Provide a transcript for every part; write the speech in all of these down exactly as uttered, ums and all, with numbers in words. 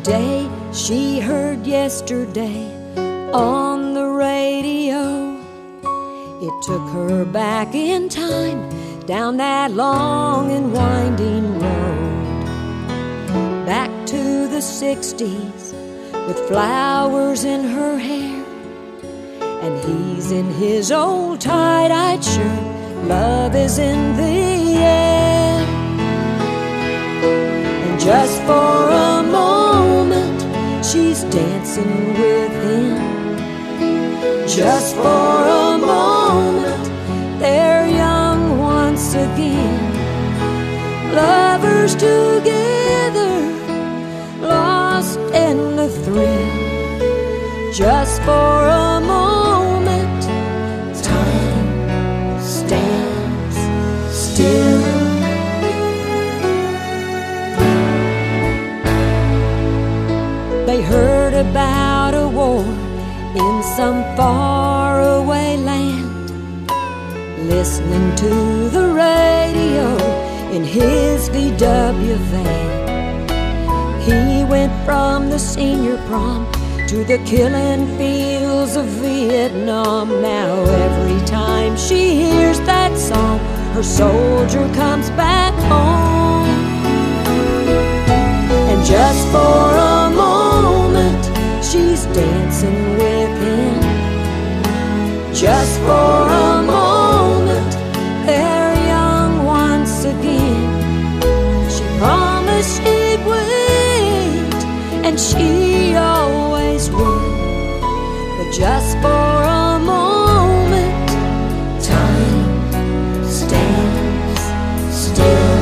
day she heard yesterday on the radio. It took her back in time, down that long and winding road, back to the sixties with flowers in her hair, and he's in his old tie-dyed shirt. Love is in the air. And just for a moment she's dancing with him. Just for a moment they're young once again, lovers together, lost in the thrill. Just for a moment time stands still. They heard about a war in some faraway land, listening to the radio in his V W van. He went from the senior prom to the killing fields of Vietnam. Now every time she hears that song, her soldier comes back home. And just for a moment she's dancing with him. Just for a moment they're young once again. She promised she'd wait, and she always will. But just for a moment time stands still.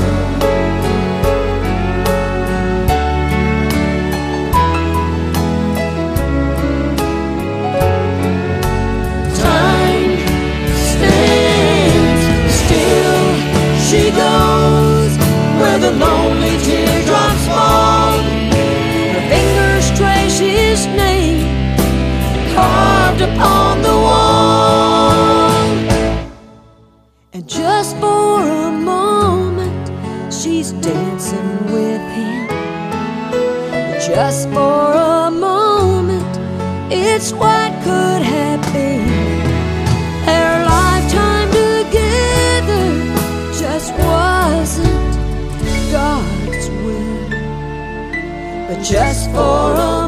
She goes where the lonely teardrops fall. Her fingers trace his name carved upon the wall. And just for a moment she's dancing with him. Just for a moment it's what could have been. Their lifetime together just wasn't God's will. But just for a